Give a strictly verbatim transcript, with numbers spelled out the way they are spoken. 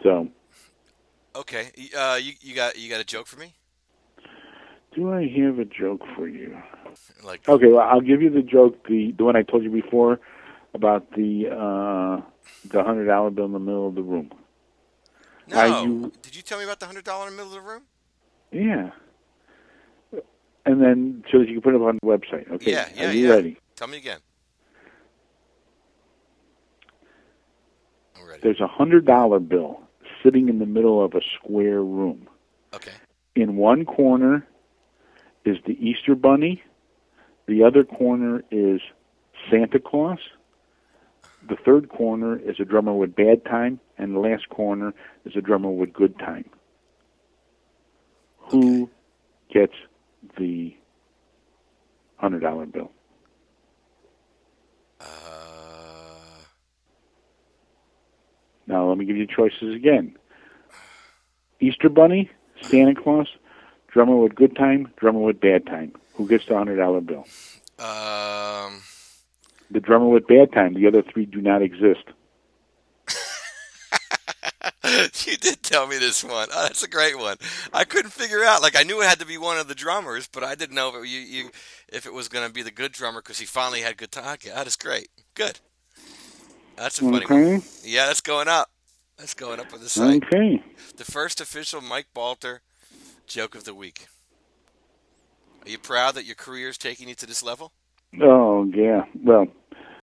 So, Okay. Uh, you you got you got a joke for me? do I have a joke for you? Like, Okay, well, I'll give you the joke, the the one I told you before about the uh, the hundred dollar bill in the middle of the room. Are no. you? Did you tell me about the hundred dollar in the middle of the room? Yeah. And then so that you can put it up on the website. Okay, Yeah, are yeah, you yeah. ready? Tell me again. I'm ready. There's a hundred dollar bill sitting in the middle of a square room. Okay. In one corner is the Easter Bunny. The other corner is Santa Claus. The third corner is a drummer with bad time, and the last corner is a drummer with good time. Okay. Who gets the hundred dollar bill? Uh, Now let me give you choices again. Easter Bunny, Santa Claus, drummer with good time, drummer with bad time. Who gets the hundred dollar bill? um. The drummer with bad time. The other three do not exist. You did tell me this one. Oh, that's a great one. I couldn't figure out. Like I knew it had to be one of the drummers, but I didn't know if it, you, you, if it was going to be the good drummer because he finally had good time. Okay, that is great. Good. That's a funny one. Okay. Yeah, that's going up. That's going up on the site. Okay. The first official Mike Balter joke of the week. Are you proud that your career is taking you to this level? Oh yeah. Well,